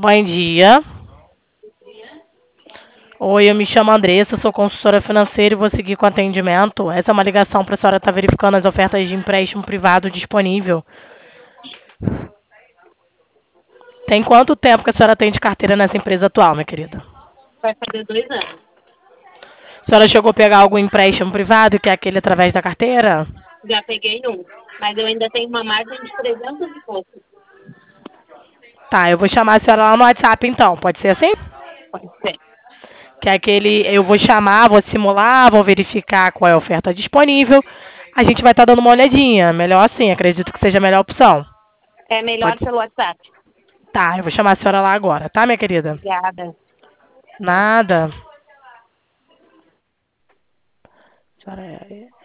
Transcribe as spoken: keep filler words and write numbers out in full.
Bom dia. Oi, eu me chamo Andressa, sou consultora financeira e vou seguir com atendimento. Essa é uma ligação para a senhora estar verificando as ofertas de empréstimo privado disponível. Tem quanto tempo que a senhora tem de carteira nessa empresa atual, minha querida? Vai fazer dois anos. A senhora chegou a pegar algum empréstimo privado, que é aquele através da carteira? Já peguei um, mas eu ainda tenho uma margem de trezentos e pouco. Tá, eu vou chamar a senhora lá no WhatsApp então, pode ser assim? Pode ser. Que é aquele, eu vou chamar, vou simular, vou verificar qual é a oferta disponível. A gente vai estar dando uma olhadinha, melhor assim, acredito que seja a melhor opção. É melhor Pode ser. pelo WhatsApp. Tá, eu vou chamar a senhora lá agora, tá, minha querida? Obrigada. Nada. A senhora é